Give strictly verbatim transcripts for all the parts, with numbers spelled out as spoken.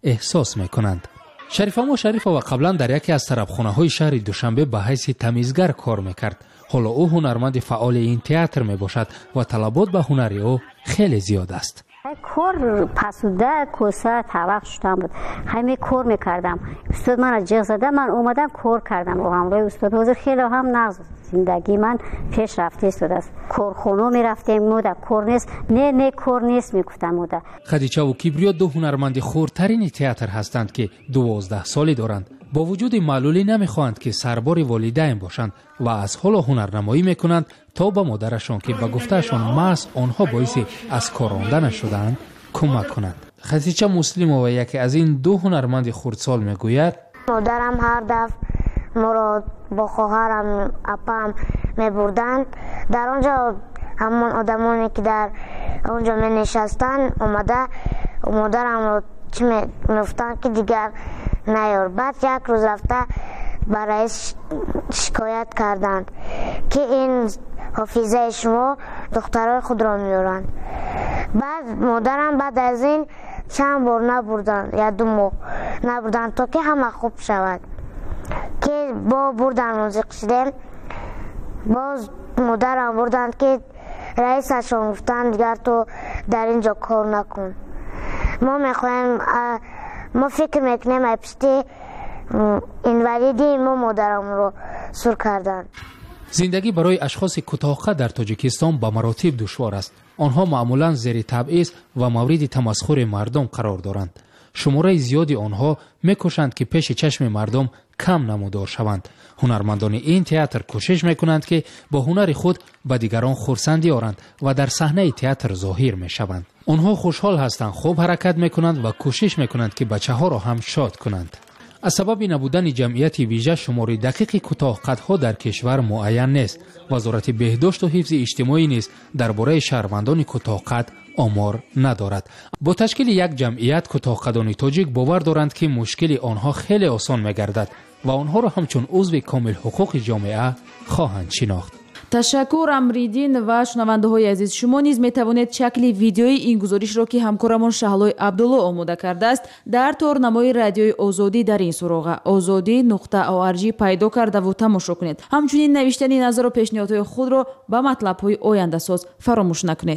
احساس میکنند. شریفاما شریفова قبلا در یکی از طربخانه‌های شهر دوشنبه به حیث تمیزگر کار میکرد. حالا او هنرمند فعال این تئاتر میباشد و طلبات به هنر او خیلی زیاد است. کار پسوده کوسه توقف شدم بود. همه کار میکردم. استاد من جیغ زده، من اومدم کار کردم و همراه استاد حاضر خیلی هم نغز زندگی من پیش رفته است. کارخونه میرفتیم مودا کار نیست، نه نه کار نیست میگفتم مودا. خدیجه و کبریا دو هنرمند خردترین تئاتر هستند که دوازده سالی دارند. با وجود معلولی نمیخواهند که سربار والدین باشند و از حال هنرنمایی میکنند تا به مادرشان که به گفتهشان محض آنها باعث از کار راندن شدند کمک کنند. خدیجه مسلمова یکی از این دو هنرمند خردسال میگوید مادرم هر دفعه ما با خواهرم اپام میبردند در آنجا همون آدمانی که در اونجا می نشستن اومده مادرم رو چی میگفتن که دیگر نیار. بعد یک روز رفته برای شکایت کردند که این حافظه شما دخترای خود را میارند. بعد مادرم بعد از این چند بار نبردن یا دو ماه نبردن تا که همه خوب شود که با بردن موزیق شدیم. باز مادرم بردن که رئیسشون گفتن دیگر تو در اینجا کار نکن. ما میخوایم ما فکر میکنیم اپستی این ولیدی ما مادرم رو سر کردن. زندگی برای اشخاص کوتاه‌قد در تاجیکستان به مراتب دشوار است. آنها معمولاً زیر تبعیض و مورد تمسخر مردم قرار دارند. شماره زیادی آنها میکوشند که پیش چشم مردم کم نمودار شوند. هنرمندان این تئاتر کوشش میکنند که با هنر خود به دیگران خرسندی آورند و در صحنه تئاتر ظاهر میشوند. آنها خوشحال هستند، خوب حرکت میکنند و کوشش میکنند که بچه‌ها را هم شاد کنند. از سبب نبودن جمعیت ویژه شمار دقیق کوتاه‌قدها در کشور معین نیست. وزارت بهداشت و حفظ اجتماعی نیز درباره شهروندان کوتاه‌قد آمار ندارد. با تشکیل یک جمعیت کوتاه‌قدان تاجیک باور دارند که مشکل آنها خیلی آسان می‌گردد و آنها را همچون عضو کامل حقوق جامعه خواهند شناخت. تشکر امریدین و شنونده های عزیز. شما نیز می توانید شکل ویدیوی این گزارش را که همکارمان شهلای عبدالله آماده کرده است در تورنمای رادیوی آزادی در این سراغ آزادی نقطه او ار جی پیدا کرده و تماشا کنید. همچنین نوشتن نظر و پیشنهادهای خود را به مطلب های آینده ساز فراموش نکنید.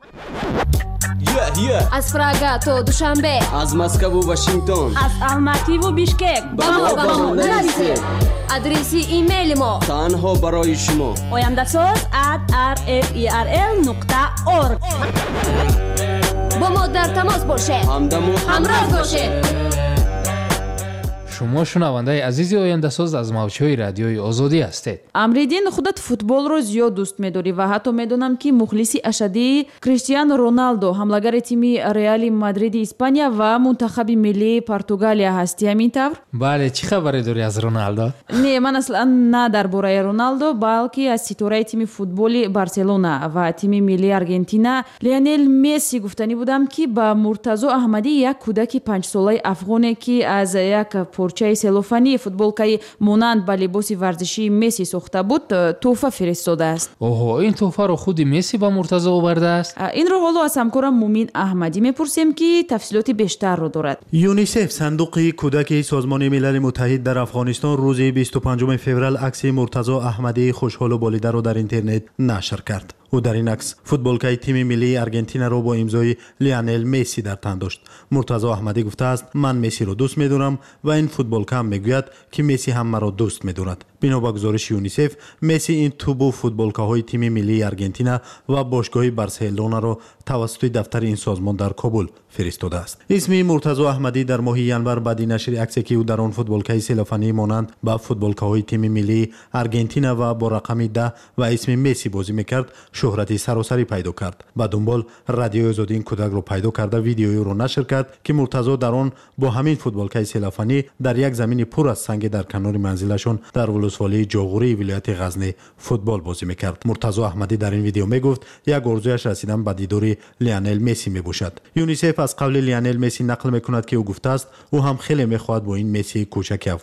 Yeah, yeah. از پراگ تا دوشنبه، از مسکو و واشنگتن، از الماتی و بیشکک با ما با ما نویسید. آدرسی ایمیل ما تنها برای شما آینده ساز ات آر اف ای آر ال نقطه اورگ. با ما در تماس باشید، همراه باشید. شما شنونده عزیزی آینده ساز از موجهای رادیوی آزادی هستید. امریدین خودت فوتبال رو زیاد دوست می‌داری و حتی میدونم که مخلصی اشدی کریستیانو رونالدو حمله‌گر تیم ریال مادرید اسپانیا و منتخب ملی پرتغالیا هستی، همین طور؟ بله، چی خبری داری از رونالدو؟ نه، من اصلا نه درباره رونالدو بلکه از ستاره تیم فوتبال بارسلونا و تیم ملی آرژانتین لیونل مسی گفتنی بودم که با مرتضی احمدی یک کودک پنج ساله افغانی که از یک پارچه سلوفانی فوتبالکای مانند به لباس ورزشی مسی ساخته بود تحفه فرستاده است. اوه، این تحفه رو خود مسی با مرتضی آورده است؟ این رو حالا از همکارم مومین احمدی میپرسیم که تفصیلات بیشتر رو دارد. یونیسف صندوق کودک سازمان ملل متحد در افغانستان روز بیست و پنجم فوریه عکس مرتضی احمدی خوشحال و بالیده را در اینترنت نشر کرد. او در این عکس فوتبالکای تیم ملی آرژانتین را با امضای لیونل مسی در تن داشت. مرتضی احمدی گفته است من مسی را دوست می‌دارم و این فوتبالکا هم میگوید که مسی هم مرا دوست می‌دارد. بنا به گزارش یونیسف مسی این توپ فوتبالکاهای تیم ملی آرژانتین و باشگاه بارسلونا را توسط دفتر این سازمان در کابل فرستاده است. اسم مرتضی احمدی در ماه ینور بعد نشر عکسی که او در آن فوتبالکای سلوفانی مانند با فوتبالکاهای تیم ملی آرژانتین و با رقم ده و اسم مسی بازی می‌کرد شهرتی سراسری پیدا کرد. بعد دنبال رادیو آزادی این کودک رو پیدا کرده ویدیویی رو نشر کرد که مرتضی در آن با همین فوتبالکای سلوفانی در یک زمین پر از سنگ در کنار منزلشون در ولسوالی جاغوری ولایت غزنی فوتبال بازی می‌کرد. مرتضی احمدی در این ویدیو میگفت یک آرزویش رسیدن به دیدار لیونل مسی میباشد. یونیسف از قول لیونل مسی نقل میکند که او گفته است او هم خیلی میخواهد با این مسی کوچک افغان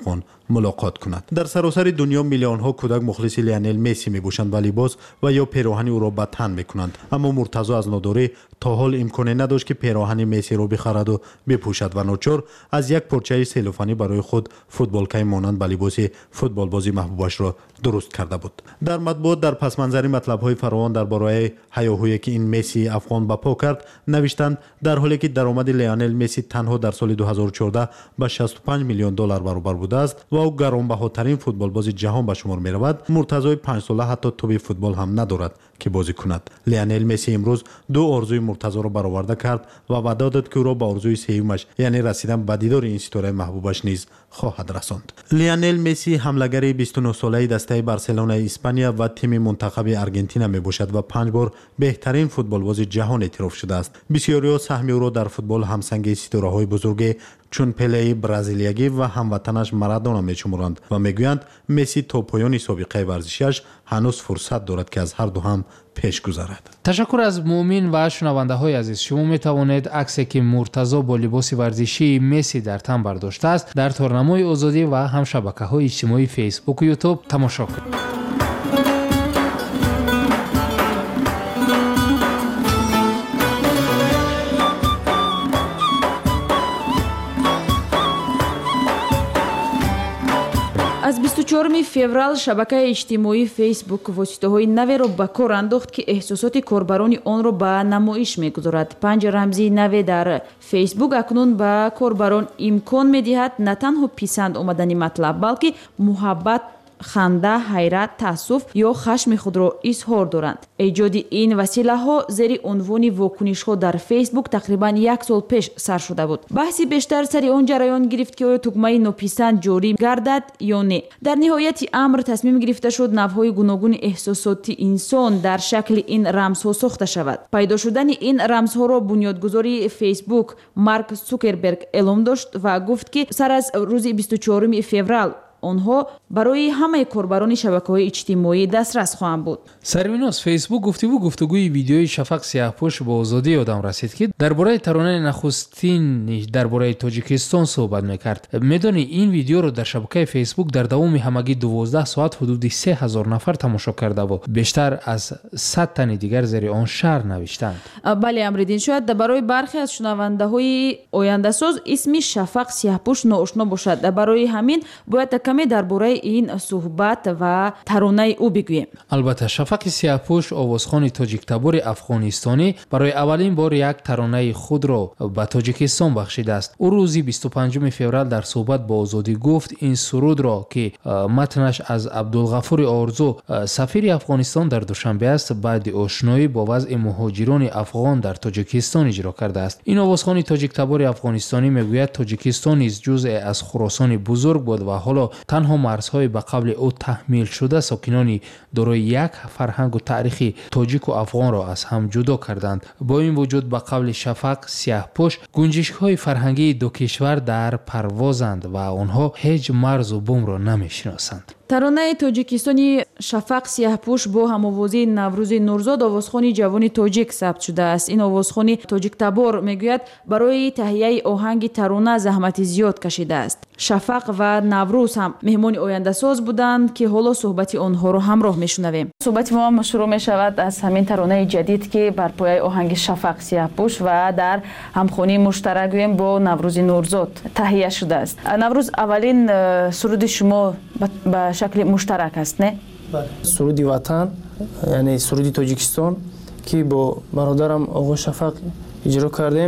ملاقات کند. در سراسر دنیا میلیون ها کودک مخلص لیونل مسی میباشند و لباس و یا پیراهن او را به تن میکنند، اما مرتضی از ناداری تا حال امکانی نداشت که پیراهن مسی را بخرد و بپوشد و ناچار از یک پارچه سلوفانی برای خود فوتبالکای مانند به لباس فوتبال بازی محبوبش را درست کرده بود. در مطبوعات در پس منظر مطلب های فراوان درباره هیاهویی که این مسی افغان بپا کرد نوشتند در حالی که درآمد لیونل مسی تنها در سال دو هزار و چهارده به شصت و پنج میلیون دلار برابر بوده است و او گرانبهاترین فوتبال باز جهان به شمار می رود، مرتضی پنج ساله حتی توپ فوتبال هم ندارد که بازی کند. لیونل مسی امروز دو آرزوی مرتضی را برآورده کرد و وعده داد که او را به آرزوی سومش یعنی رسیدن به دیدار این ستاره محبوبش نیز خواهد رساند. لیونل مسی حملگر بیست و نه ساله دسته بارسلونا اسپانیا و تیم منتخب آرژانتین می باشد و پنج بار بهترین فوتبالباز جهان اعتراف شده است. بسیاری سهم او را در فوتبال همسنگ ستاره‌های بزرگ چون پله برزیلیایی و هموطنش مارادونا میشمرند و میگویند مسی تا پایان سابقه ورزشیش هنوز فرصت دارد که از هر دو هم پیش گذرد. تشکر از مومین و شنونده های عزیز. شما می توانید عکسی که مرتضی با لباس ورزشی مسی در تن برداشته است در تورنمای آزادی و هم شبکه های اجتماعی فیسبوک و یوتیوب تماشا کنید. аз бисту чорум феврал шабакаи иҷтимоии фейсбук воситаҳои наверо ба кор андохт ки эҳсосоти корбарони онро ба намоиш мегузорад. панҷ рамзи наве дар фейсбук акнун ба корбарон имкон медиҳад на танҳо писанд омадани матлаб, балки муҳаббат, ханда, ҳайрат, таассуф ё хашми худро изҳор доранд. эҷоди ин василаҳо зери унвони вокунишҳо дар фейсбук тақрибан як сол пеш сар шуда буд. баҳси бештар сари он ҷараён гирифт ки оё тугмаи нописанд ҷорӣ гардад ё не. дар ниҳояти амр тасмим гирифта шуд навъҳои гуногуни эҳсосоти инсон дар шакли ин рамзҳо сохта шавад. пайдо шудани ин рамзҳоро бунёдгузори фейсбук Марк Цукерберг эълом дошт ва гуфт ки сар аз рӯзи бисту чорум феврал онҳо барои ҳамаи корбарони шабакаҳои иҷтимоӣ дастрас хоҳанд буд. сарвинос фейсбук гуфтигӯ гуфтугӯи видеои Шафақ Сиёҳпӯш ба озодӣ ёдам расид ки дар бораи таронаи нахустини дар бораи Тоҷикистон суҳбат мекард. медонӣ ин видеоро дар шабакаи фейсбук дар давоми ҳамагӣ дувоздаҳ соат ҳудуди се ҳазор нафар тамошо карда буд. бештар аз сад тани дигар зери он шаҳр навиштанд. бале амридин, шояд барои бархе аз шунавандаҳои ояндасоз исми Шафақ Сиёҳпӯш ноошно бошад. барои ҳамин бояд каме дар бораи ин суҳбат ва таронаи ӯ бигӯем. албатта Шафақи Сиёҳпӯш овозхони тоҷиктабори афғонистонӣ барои аввалин бор як таронаи худро ба Тоҷикистон бахшидааст. ӯ рӯзи бисту панҷуми феврал дар суҳбат ба озодӣ гуфт ин сурудро ки матнаш аз Абдулғафури Орзу сафири Афғонистон дар Душанбе аст баъди ошноӣ бо вазъи муҳоҷирони афғон дар Тоҷикистон иҷро кардааст. ин овозхони тоҷиктабори афғонистонӣ мегӯяд Тоҷикистон низ ҷузъе аз Хуросони бузург буд ва ҳоло танҳо марзҳои ба қабли ӯ таҳмил шуда сокинони дорои як фарҳангу таърихи тоҷику афғонро аз ҳам ҷудо карданд. бо ин вуҷуд ба қавли Шафақ Сиёҳпӯш гунҷишкҳои фарҳангии ду кишвар дар парвозанд ва онҳо ҳеҷ марзу бумро намешиносанд. таронаи тоҷикистони Шафақ Сиёҳпӯш бо ҳамовозии Наврӯзи Нурзод овозхони ҷавони тоҷик сабт шудааст. ин овозхони тоҷиктабор мегӯяд барои таҳияи оҳанги тарона заҳмати зиёд кашидааст. Шафақ ва Наврӯз ҳам меҳмони ояндасоз буданд ки ҳоло суҳбати онҳоро ҳамроҳ мешунавем. суҳбати мо ҳам шурӯъ мешавад аз ҳамин таронаи ҷадид ки бар пояи оҳанги Шафақ Сиёҳпӯш ва дар ҳамхонии муштарак гӯем бо Наврӯзи Нурзод таҳия шудааст. Наврӯз, аввалин суруди шумо ба шакли муштарак аст, не? суруди ватан, яъне суруди Тоҷикистон ки бо бародарам оғои Шафақ иҷро кардем.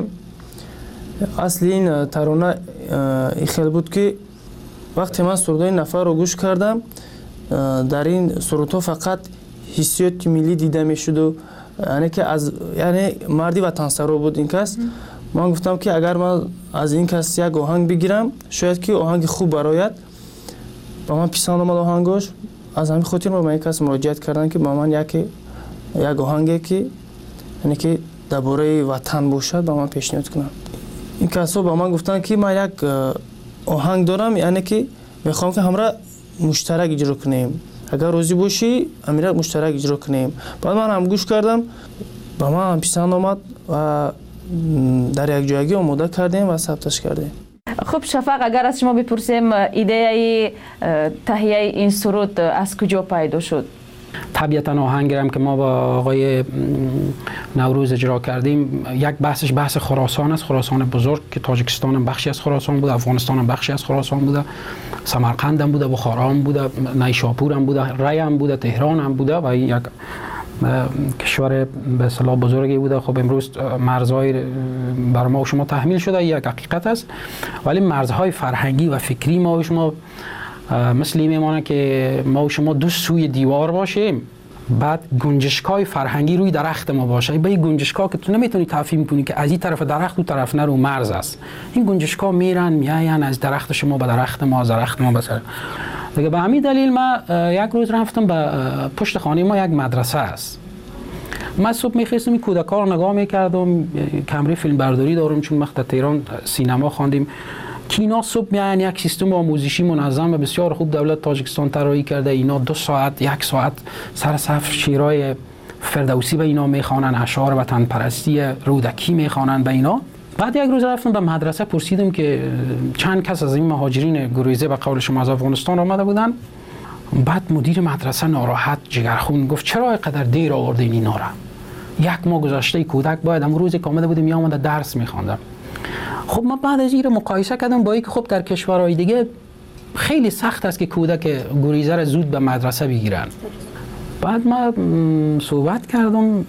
асли ин тарона ихел буд ки вақте ман сурудҳои нафарро гӯш кардам, дар ин сурудҳо фақат ҳиссиёти миллӣ дида мешуду, яъне ки аз яъне марди ватансаро буд ин кас. ман гуфтам ки агар ман аз ин кас як оҳанг бигирам, шояд ки оҳанги хуб барояд. ба ман писанд омад оҳангош. аз ҳамин хотир ба ин кас муроҷиат кардам ки ба ман як оҳанге ки яъне ки дар бораи ватан бошад ба ман пешниҳод кунад. ин касҳо ба ман гуфтанд ки ман як оҳанг дорам, яъне ки мехоҳам ки ҳамра муштарак иҷро кунем. агар розӣ бошӣ амира муштарак иҷро кунем. баъд ман ҳам гӯш кардам, ба ман ҳам писанд омад ва дар якҷоягӣ омода кардем ва сабташ кардем. خب شفق، اگر از شما بپرسیم ایده تهیه این سرود از کجا پیدا شد؟ طبیعتا آهنگی هم که ما با آقای نوروز اجرا کردیم یک بحثش بحث خراسان است، خراسان بزرگ که تاجیکستان هم بخشی از خراسان بوده، افغانستان هم بخشی از خراسان بوده، سمرقند هم بوده، بخارا هم بوده، نیشاپور هم بوده، ری هم بوده، تهران هم بوده و یک کشور به اصطلاح بزرگی بوده. خب امروز مرزهای بر ما و شما تحمیل شده، یک حقیقت است، ولی مرزهای فرهنگی و فکری ما و شما مثل این میمانه که ما و شما دو سوی دیوار باشیم، بعد گنجشکای فرهنگی روی درخت ما باشه. به این گنجشکا که تو نمیتونی تفهیم کنی که از این طرف درخت و طرف نه رو مرز است. این گنجشکا میرن میاین از درخت شما به درخت ما، از درخت ما به سر دیگه. به همین دلیل ما یک روز رفتم به پشت خانه ما یک مدرسه است. من صبح میخواستم این کودکا رو نگاه میکردم، کمره فیلم برداری دارم چون وقت تهران سینما خواندیم که اینا صبح میان یک سیستم آموزشی منظم و بسیار خوب دولت تاجیکستان طراحی کرده. اینا دو ساعت یک ساعت سر صف شعرهای فردوسی به اینا میخوانن، اشعار وطن پرستی رودکی میخوانن به اینا. بعد یک روز رفتم به مدرسه، پرسیدم که چند کس از این مهاجرین گریزه به قول شما از افغانستان آمده بودن. بعد مدیر مدرسه ناراحت جگرخون گفت چرا اینقدر دیر آوردین اینا را؟ یک ماه گذشته کودک باید امروز که آمده بودیم می آمده درس میخواندم. خب ما بعد از این مقایسه کردم با اینکه خب در کشورهای دیگه خیلی سخت است که کودک گریزه را زود به مدرسه بگیرن. بعد ما صحبت کردم،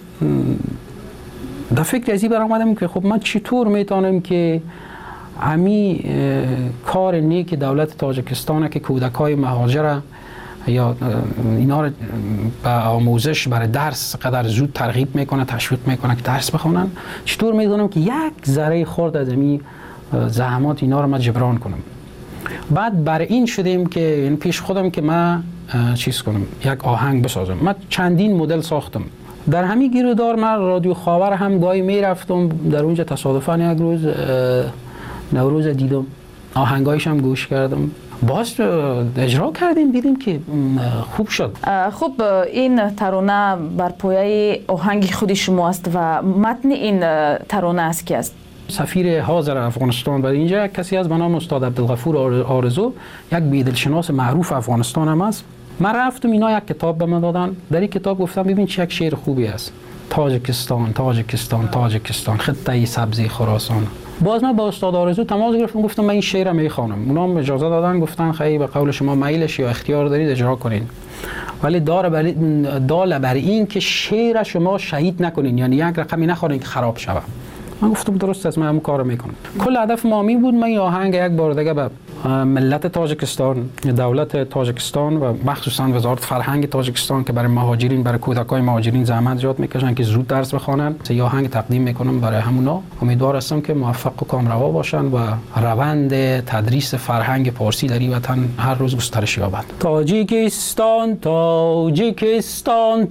در فکر ازی برآمدم که خب من چطور میتونم که امی کار نیک دولت تاجیکستان که کودکای مهاجر یا اینا رو به آموزش برای درس قدر زود ترغیب میکنه، تشویق میکنه که درس بخونن، چطور میدونم که یک ذره خورد از این زحمات اینا رو من جبران کنم. بعد برای این شدیم که این پیش خودم که من چیز کنم، یک آهنگ بسازم. من چندین مدل ساختم. در همین گیرودار من رادیو خاور هم گاهی میرفتم، در اونجا تصادفاً یک روز نوروز دیدم، آهنگایش هم گوش کردم، باز اجرا کردیم، دیدیم که خوب شد. خب این ترانه بر پایه آهنگ خود شما است و متن این ترانه است کی است؟ سفیر حاضر افغانستان برای اینجا کسی از به نام استاد عبدالغفور آرزو، یک بیدلشناس معروف افغانستان هم است. من رفتم، اینا یک کتاب به من دادن، در این کتاب گفتم ببین چه یک شعر خوبی است، تاجیکستان تاجیکستان تاجیکستان خطه سبزی خراسان. باز من با استاد آرزو تماس گرفتم، گفتم من این شعر رو میخوانم. اونا هم اجازه دادن، گفتن خیلی به قول شما میلش یا اختیار دارید اجرا کنین، ولی داره بر دال بر این که شعر شما شهید نکنین، یعنی یک رقمی نخورین که خراب شود. من گفتم درست است، من همون کارو میکنم. کل هدف ما می بود من این آهنگ یک بار دیگه به ملت تاجیکستان، دولت تاجیکستان و مخصوصا وزارت فرهنگ تاجیکستان که برای مهاجرین، برای کودکای مهاجرین زحمت زیاد میکشن که زود درس بخوانن، یه آهنگ تقدیم میکنم برای همونا. امیدوار هستم که موفق و کامروا باشن و روند تدریس فرهنگ فارسی در این وطن هر روز گسترش یابد. تاجیکستان تاجیکستان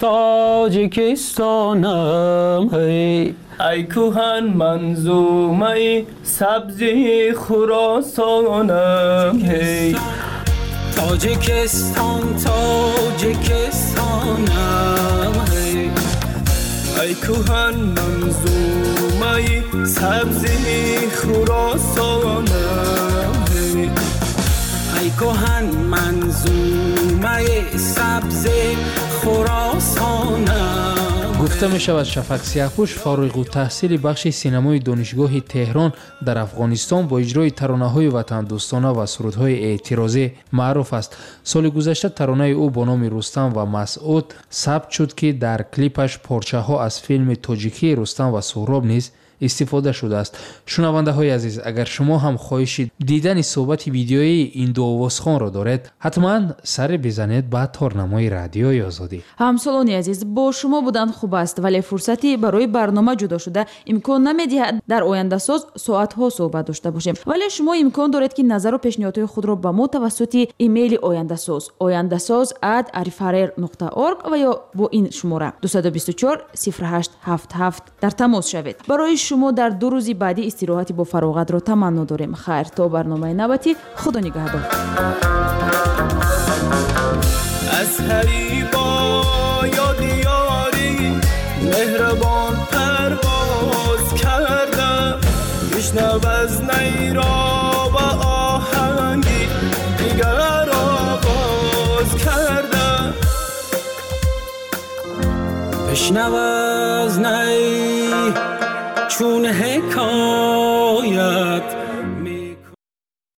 تاجیکستانم هی ای کوهن منظومه سبزی خراسانم هی تاجیکستان تاجیکستانم هی ای کوهن منظومه سبزی خراسانم هی ای کوهن منظومه سبزی خراسانم. گفته می شود شفق سیاهپوش فارغ التحصیل بخش سینمای دانشگاه تهران در افغانستان با اجرای ترانه‌های وطن دوستانه و سرودهای اعتراضی معروف است. سال گذشته ترانه او با نام رستم و مسعود ثبت شد که در کلیپش پارچه ها از فیلم تاجیکی رستم و سهراب نیز استفاده شده است. شنونده های عزیز، اگر شما هم خواهشید دیدن صحبت ویدیویی این دو آوازخوان را دارید، حتما سر بزنید به تارنمای رادیوی آزادی. همسالانی عزیز، با شما بودن خوب است، ولی فرصتی برای برنامه جدا شده امکان نمیدهد در آینده ساز ساعت ها صحبت داشته باشیم، ولی شما امکان دارید که نظر و پیشنهادهای خود را به ما توسط ایمیل آینده ساز آینده ساز ات arifarer نقطه org و یا با این شماره دو دو چهار صفر هشت هفت هفت در تماس شوید. برای شما در دو روزی بعدی استراحتی با فراغت را تمنا داریم. خیر تا برنامه نوبتی، خدا نگهدار. از هریبا یاد یاری مهربان پرواز کردم، بشنو از نیرا و بشنو از نی چون حکایت